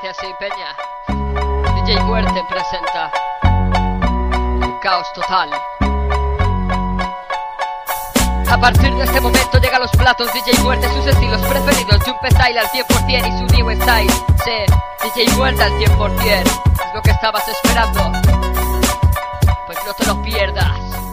que sí, peña. DJ Muerte presenta el caos total. A partir de este momento llegan los platos DJ Muerte, sus estilos preferidos. Jump Style al 100% y su new style. Sí, DJ Muerte al 100%. Es lo que estabas esperando. Pues no te lo pierdas.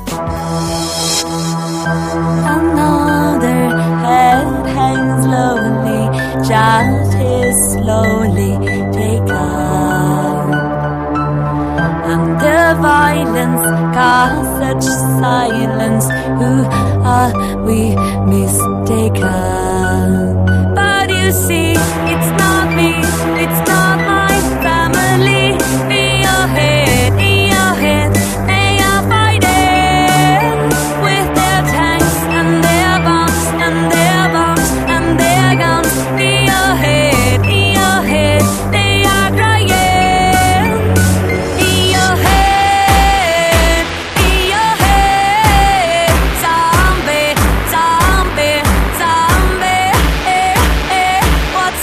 Another head hangs lonely, just is slowly taken. And the violence caused such silence. Who are we mistaken? But you see, it's not me, it's not my family. In your head, they are fighting with their tanks and their bombs and their bombs and their guns. In your head, they are crying. In your head, zombie, zombie, zombie. What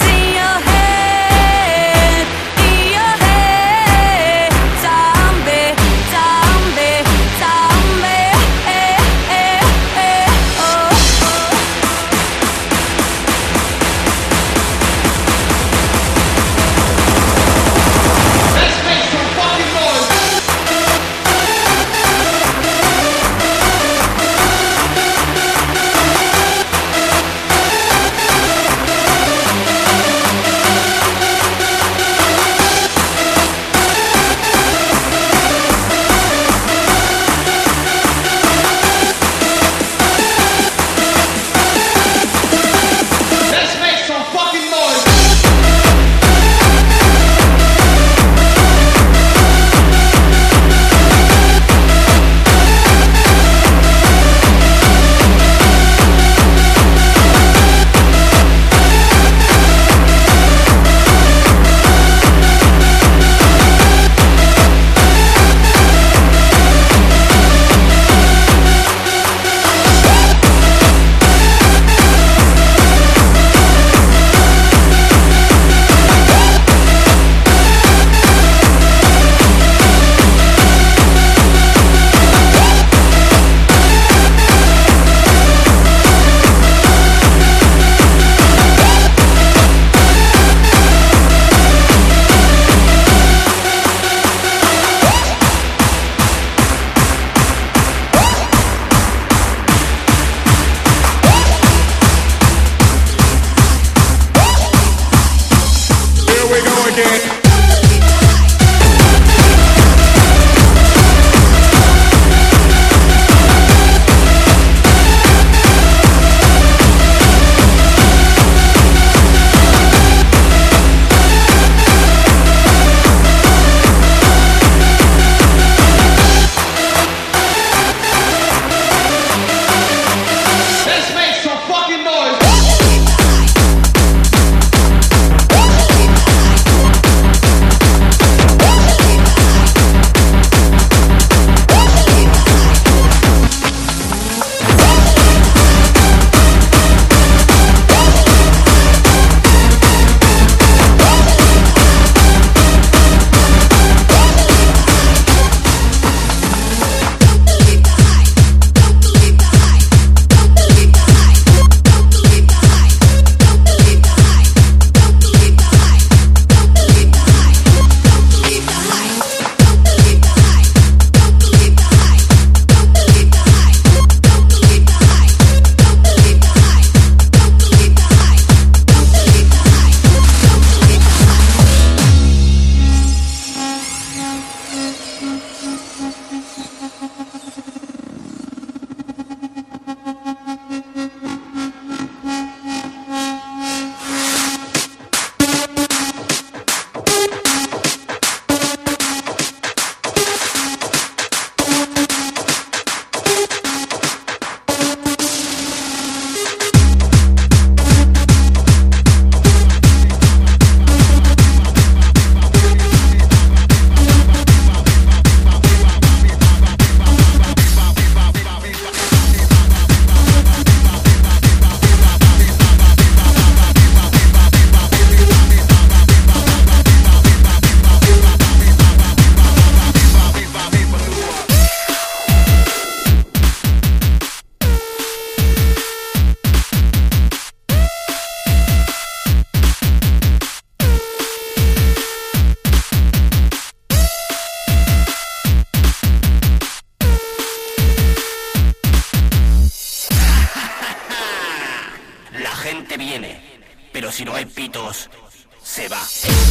pero si no hay pitos, se va.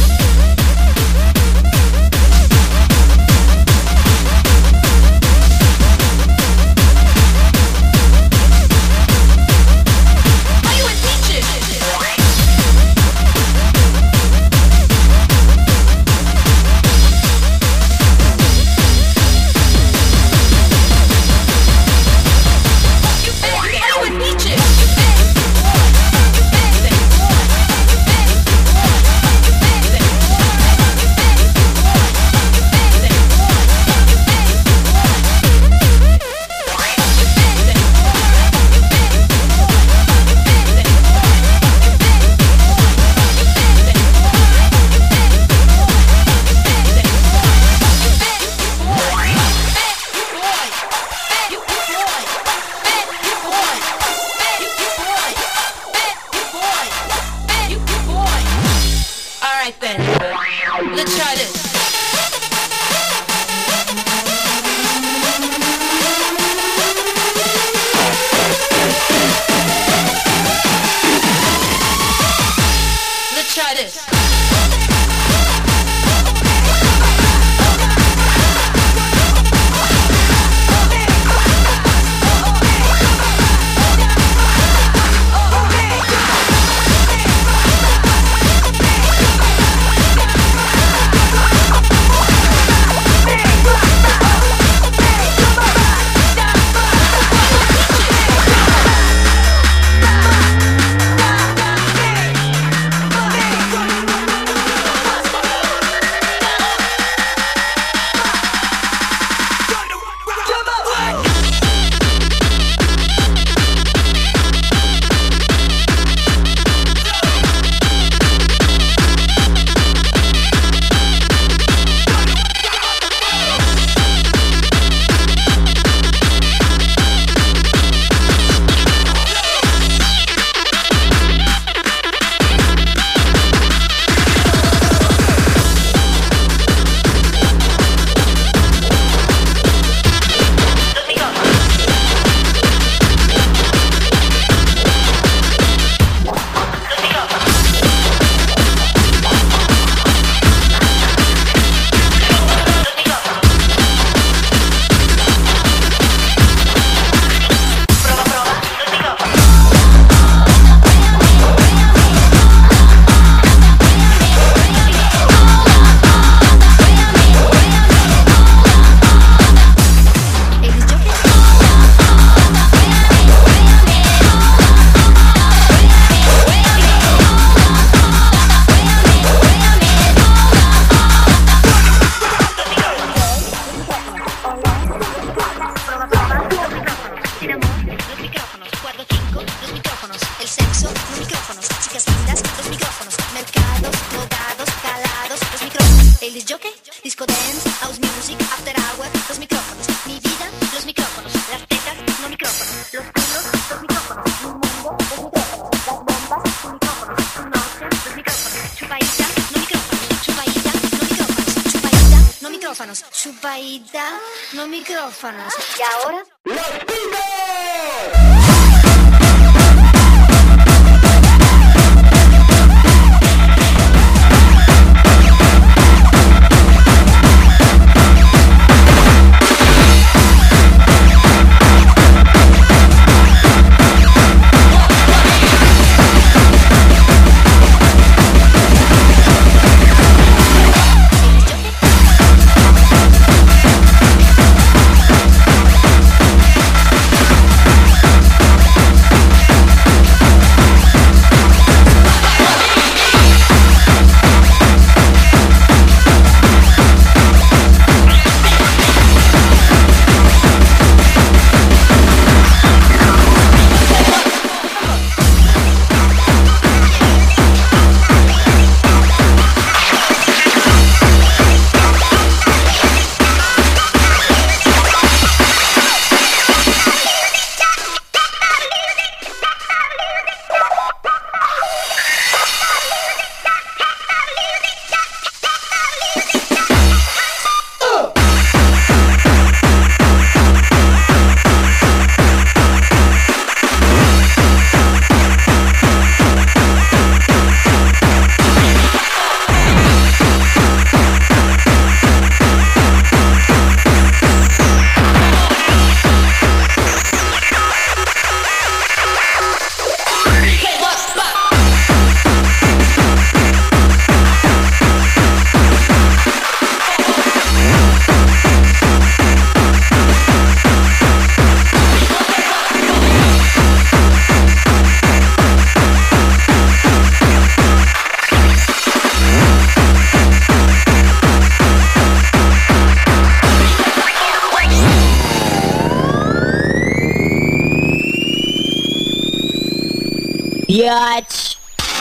Chupaíta, no micrófonos. Y ahora... ¡Los pitos! biatch.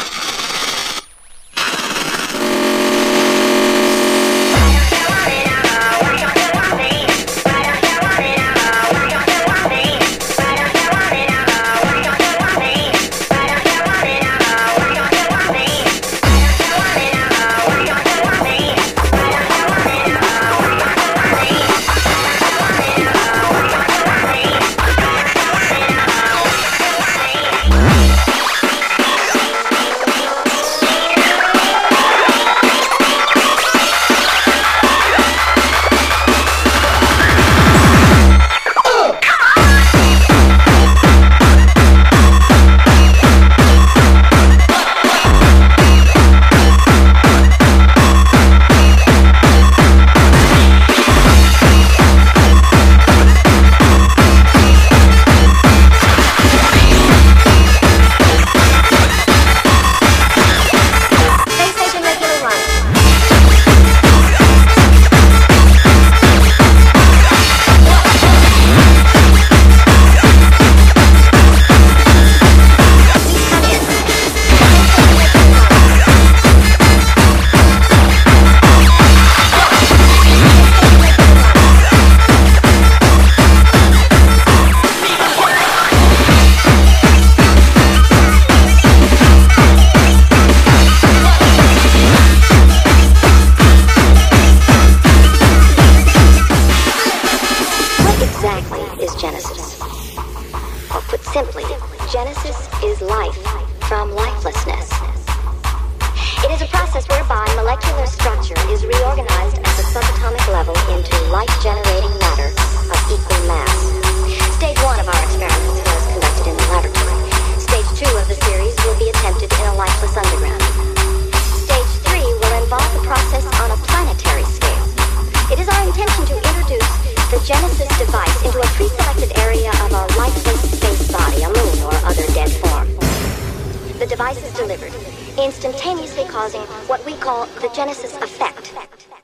Instantaneously causing what we call the Genesis effect.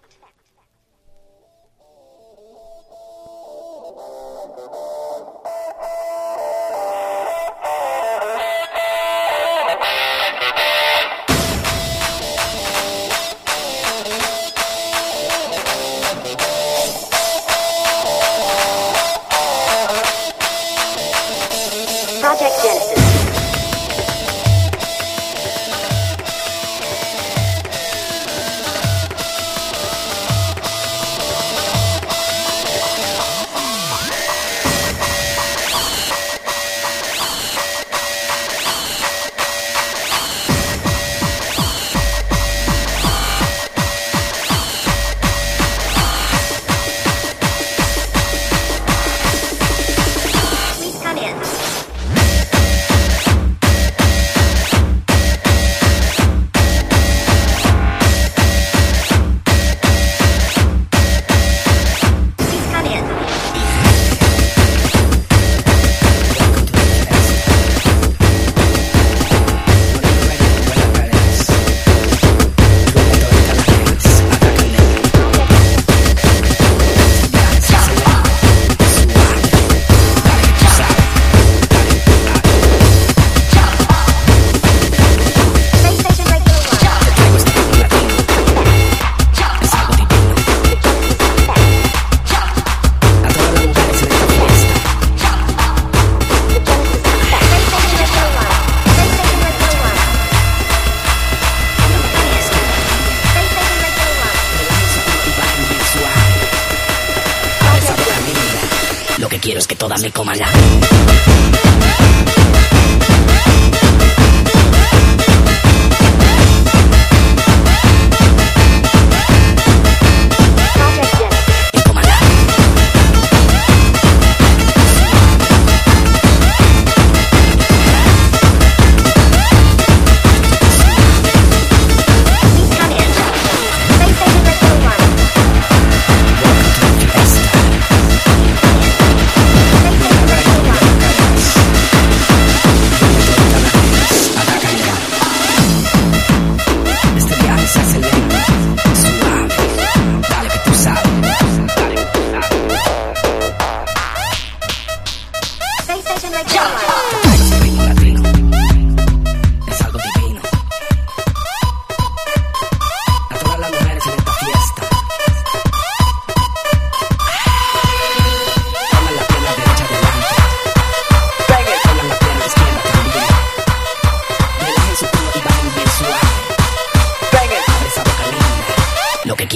Project Genesis. Lo que quiero es que todas me coman la...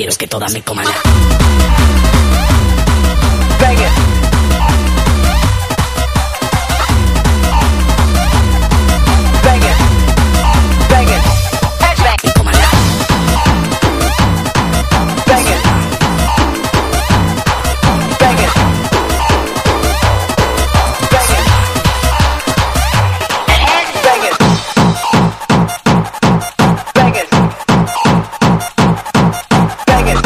quiero es que todas me coman. Bang it. Bang it. Bang it. Headbang. Me coman. Bang it. Bang it. Bang it. Bang it. Bang it. Bang it.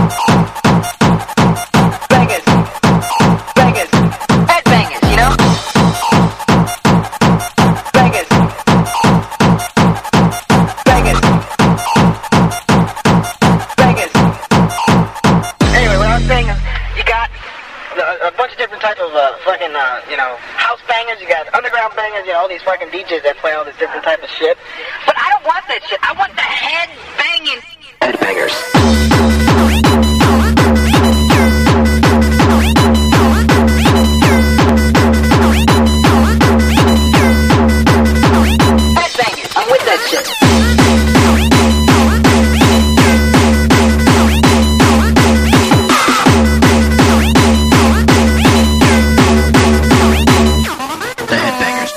Bang it. Bang it. Headbangers, you know? Bang it. Bang it. Bang it. Anyway, what I was saying is, you got a bunch of different types of fucking, house bangers. You got underground bangers. All these fucking DJs that play all this different type of shit. But I don't want that shit. I want the head banging. Headbangers. Headbangers. I'm with that shit. The Headbangers.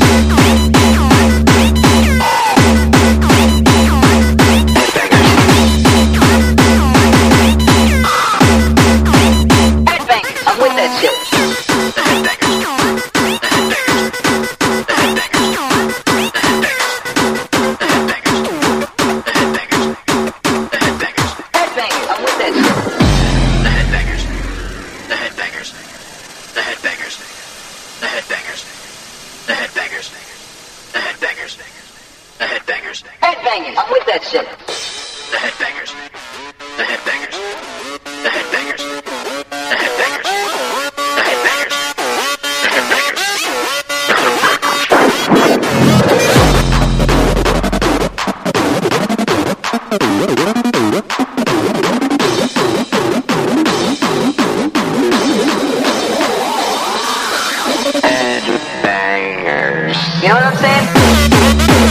Headbangers. I'm with that shit. The Headbangers. The Headbangers. The Headbangers. The Headbangers. The Headbangers. The Headbangers. Headbangers. I'm with that shit. The Headbangers. The Headbangers. The Headbangers. The Headbangers. The Headbangers. The Headbangers. The Headbangers. Headbangers. I'm with that shit. The Headbangers. The Headbangers. The Headbangers. The Headbangers. The Headbangers. The Headbangers. You know what I'm saying?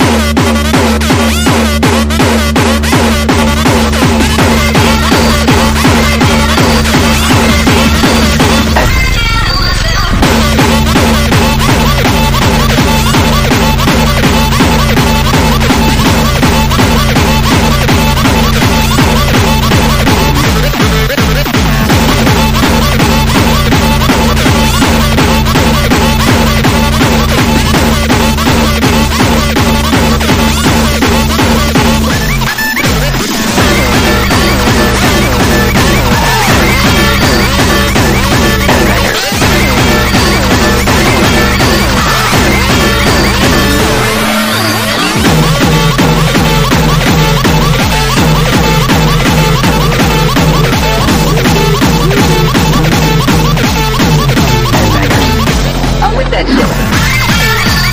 I'm with that shit.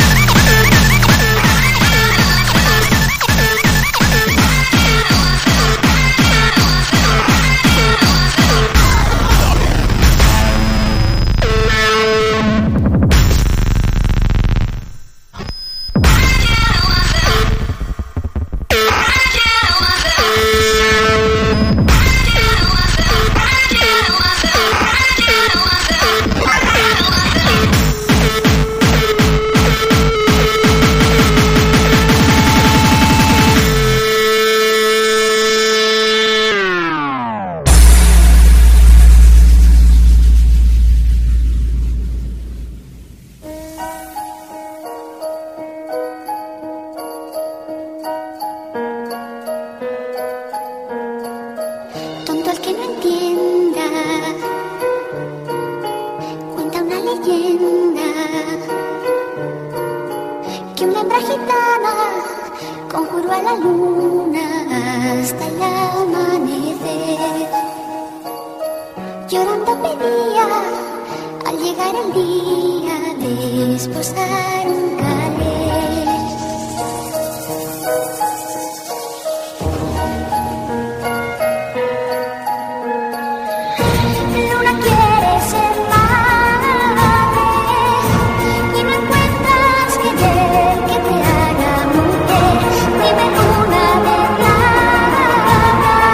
Tonto el que no entienda, cuenta una leyenda que una hembra gitana conjuró a la luna hasta el amanecer. Llorando pedía al llegar el día de esposar un calé. Luna quiere ser madre y no encuentras que ver que te haga mujer. Dime luna de plata,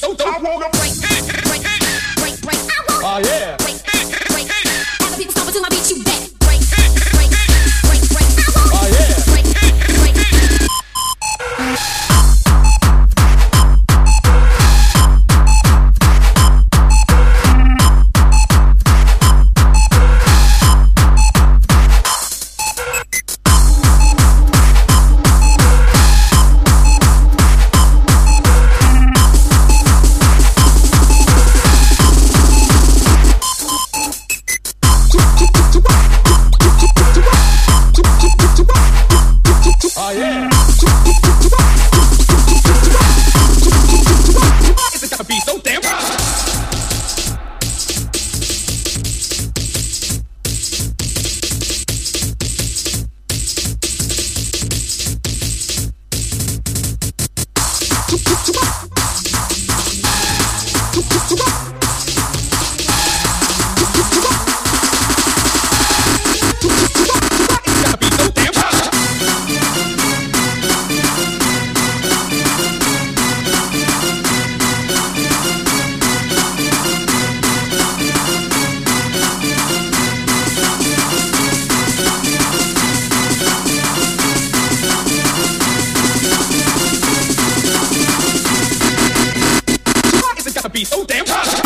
so dope. I wanna break. Oh yeah. Other people stomp to my beat, you bet. Oh yeah. Oh yeah. It's gotta be so damn right. Be so damn right.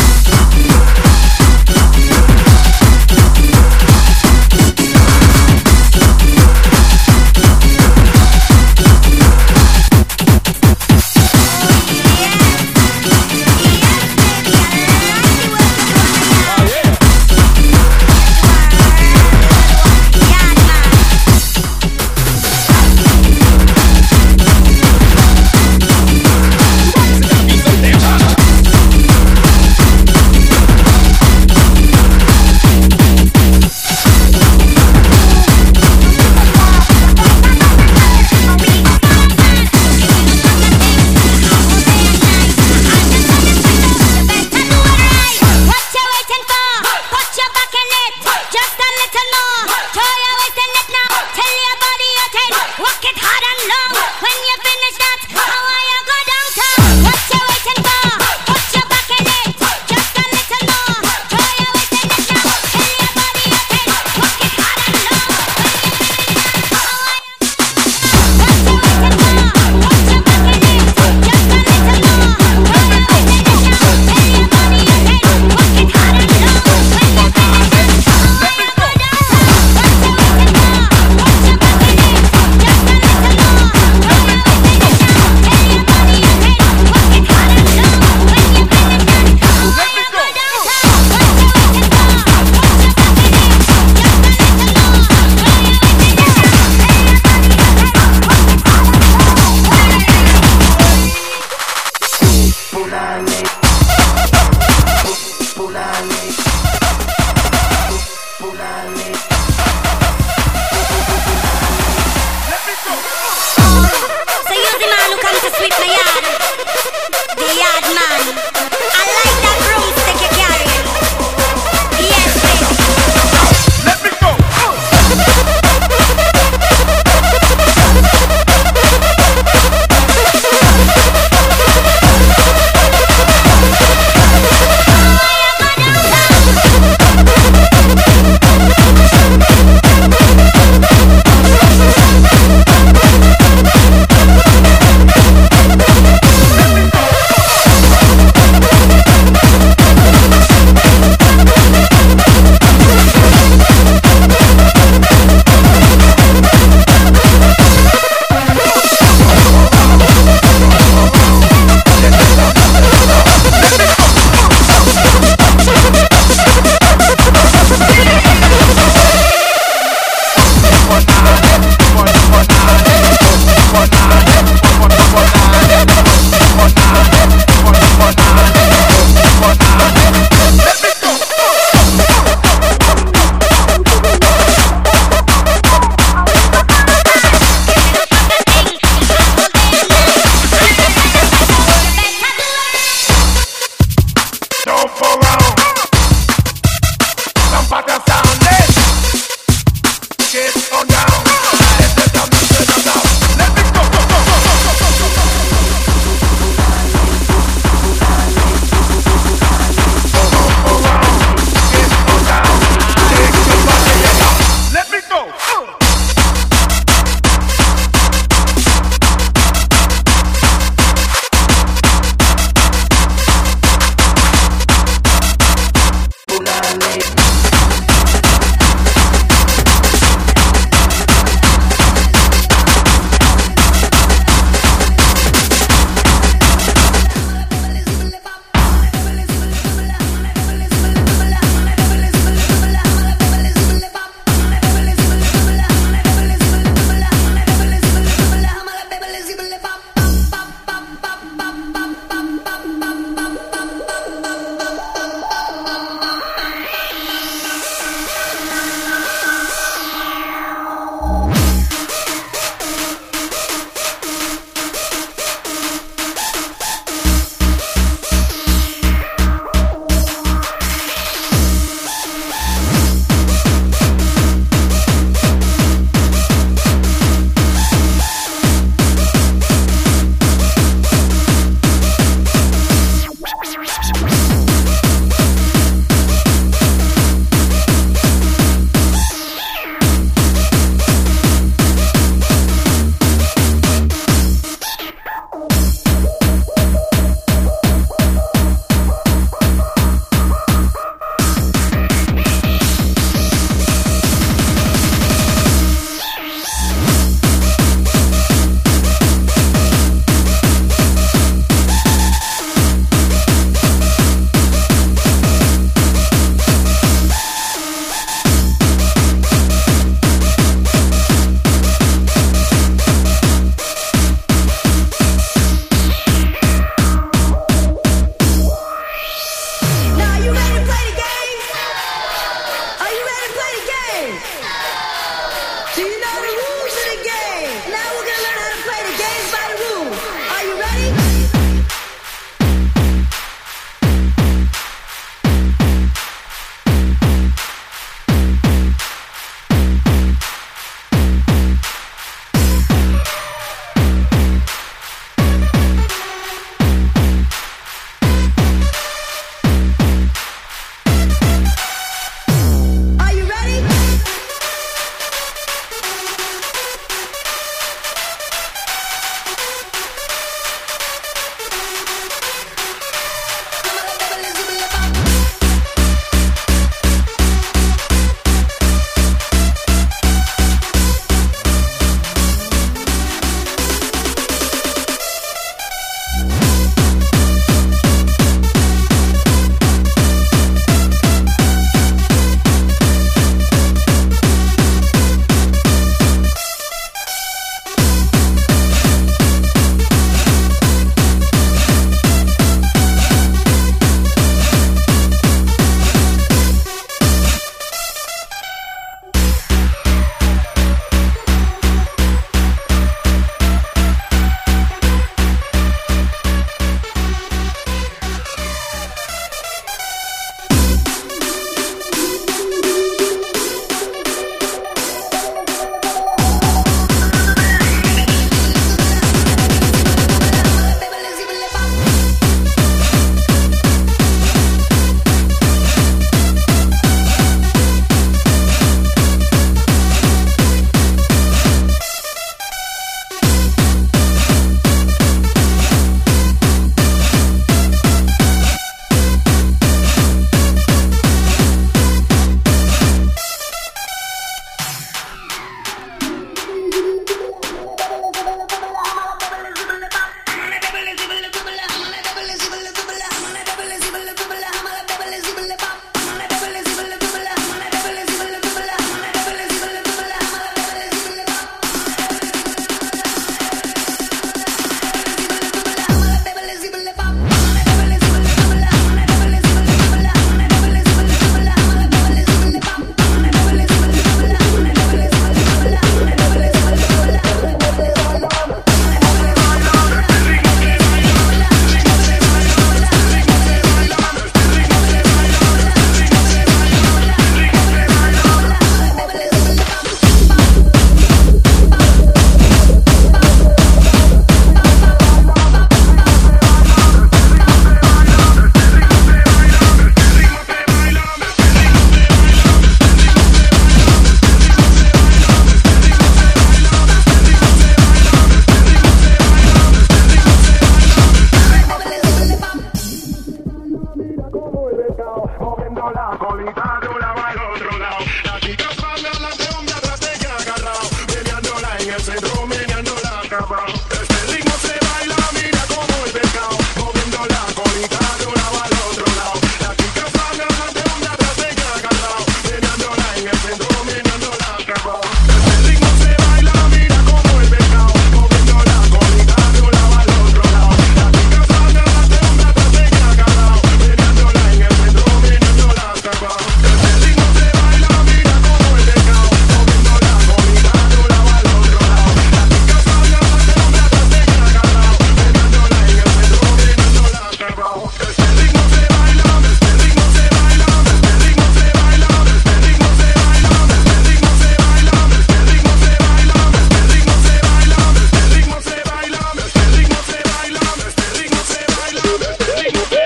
mira como el pescado, moviendo la colita de un lado al otro lado. La chica van adelante, hombre atrás de ella agarrado, meneándola en el centro, meneándola acabado. Este ritmo se baila, mira como el pescado, moviendo la colita de un lado al otro lado. La chica van adelante, hombre atrás de ella agarrado, meneándola en el centro, meneándola acabado. Este ritmo se baila, mira como el pescado, moviendo la colita de un lado al otro lado. La chica van adelante, hombre atrás de ella agarrado, meneándola en el centro, meneándola acabado. Este ritmo se baila, mira como el pescado, moviendo la colita de un lado al otro lado. La chica van adelante, hombre atrás de ella agarrado, meneándola en el centro, meneándola acabado. Este ritmo se baila, este ritmo se baila, este ritmo se baila, este ritmo se baila, este ritmo se baila, este ritmo se baila, este ritmo se baila, este ritmo se baila, este ritmo se baila, este ritmo se baila, este ritmo se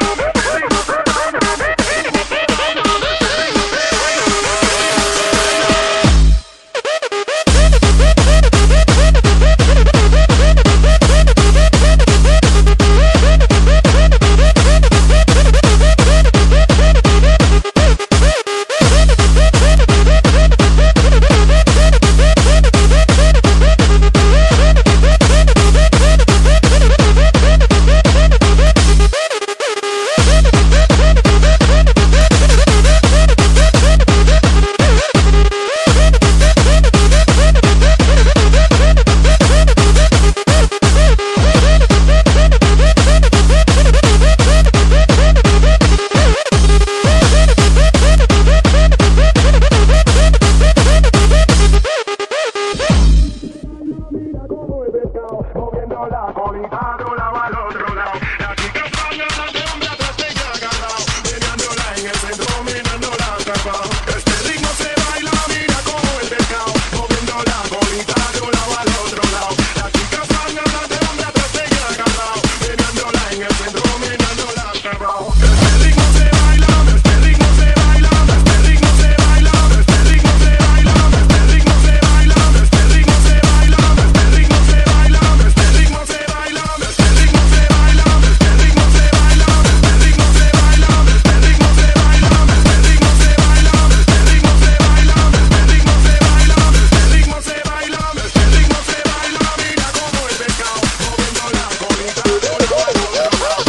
moviendo la colita de un lado al otro lado. La chica van adelante, hombre atrás de ella agarrado, meneándola en el centro, meneándola acabado. Este ritmo se baila, mira como el pescado, moviendo la colita de un lado al otro lado. La chica van adelante, hombre atrás de ella agarrado, meneándola en el centro, meneándola acabado. Este ritmo se baila, este ritmo se baila, este ritmo se baila, este ritmo se baila, este ritmo se baila, este ritmo se baila, este ritmo se baila, este ritmo se baila, este ritmo se baila, este ritmo se baila, este ritmo se baila, este ritmo se baila, este ritmo se baila, este ritmo se baila, este ritmo se baila, este ritmo se baila, este ritmo se baila, mira como el pescado, moviendo la colita de un lado al otro lado.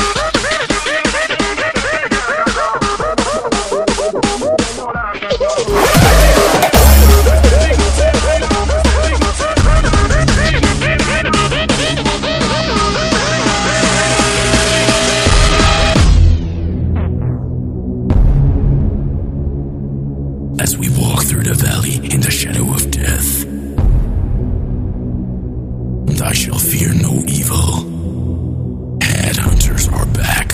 As we walk through the valley in the shadow of death, I shall fear no evil. Headhunters are back.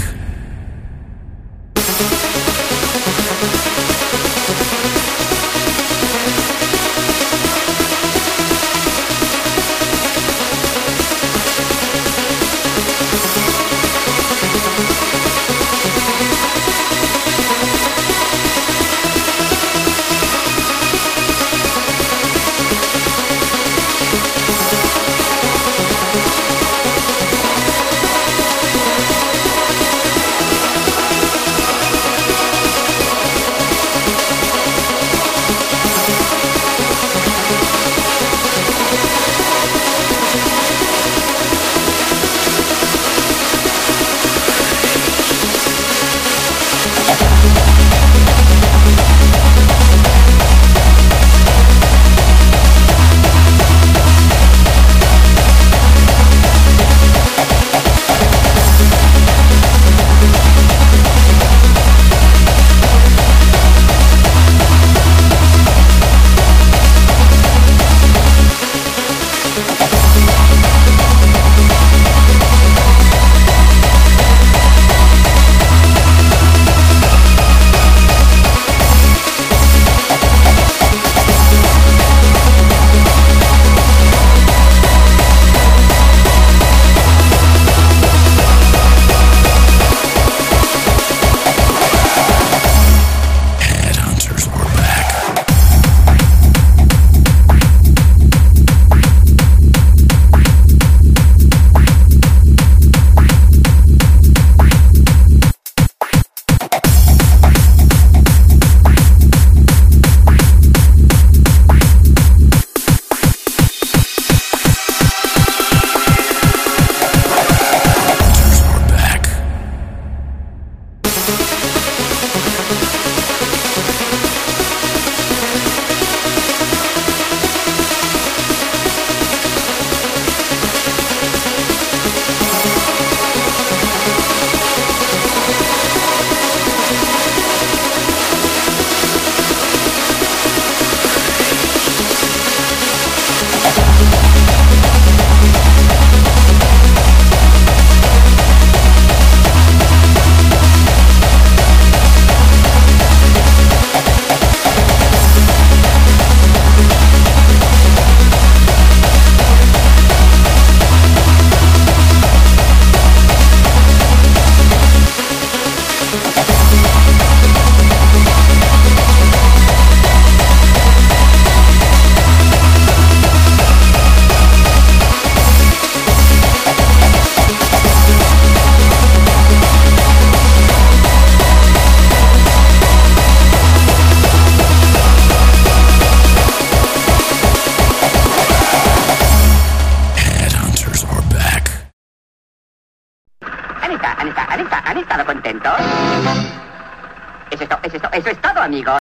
¿Han estado contentos? Eso es todo, amigos.